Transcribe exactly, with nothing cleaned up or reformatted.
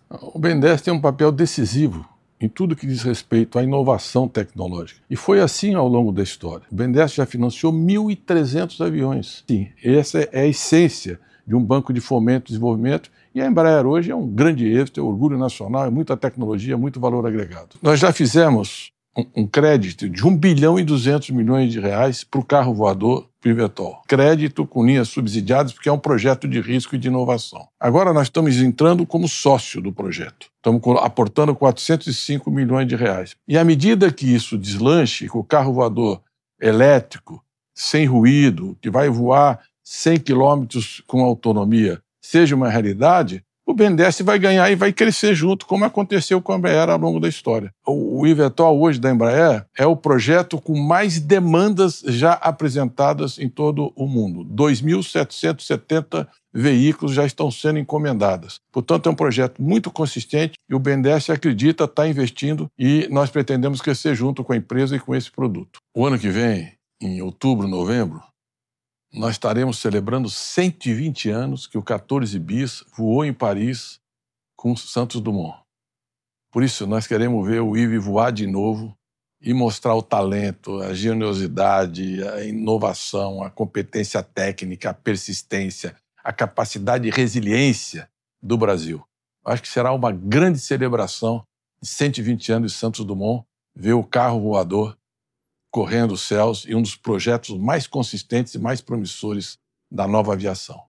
O BNDES tem um papel decisivo em tudo que diz respeito à inovação tecnológica. E foi assim ao longo da história. O BNDES já financiou mil e trezentos aviões. Sim, essa é a essência de um banco de fomento e desenvolvimento. E a Embraer hoje é um grande êxito, é orgulho nacional, é muita tecnologia, muito valor agregado. Nós já fizemos um, um crédito de um bilhão e duzentos milhões de reais para o carro voador Pivetol. Crédito com linhas subsidiadas, porque é um projeto de risco e de inovação. Agora nós estamos entrando como sócio do projeto. Estamos aportando quatrocentos e cinco milhões de reais. E à medida que isso deslanche, que o carro voador elétrico, sem ruído, que vai voar cem quilômetros com autonomia, seja uma realidade, o BNDES vai ganhar e vai crescer junto, como aconteceu com a Embraer ao longo da história. O, o eVTOL hoje da Embraer é o projeto com mais demandas já apresentadas em todo o mundo. dois mil setecentos e setenta veículos já estão sendo encomendados. Portanto, é um projeto muito consistente e o BNDES acredita, está investindo e nós pretendemos crescer junto com a empresa e com esse produto. O ano que vem, em outubro, novembro, nós estaremos celebrando cento e vinte anos que o quatorze bis voou em Paris com Santos Dumont. Por isso, nós queremos ver o I V E voar de novo e mostrar o talento, a generosidade, a inovação, a competência técnica, a persistência, a capacidade de resiliência do Brasil. Acho que será uma grande celebração de cento e vinte anos de Santos Dumont, ver o carro voador correndo os céus e um dos projetos mais consistentes e mais promissores da nova aviação.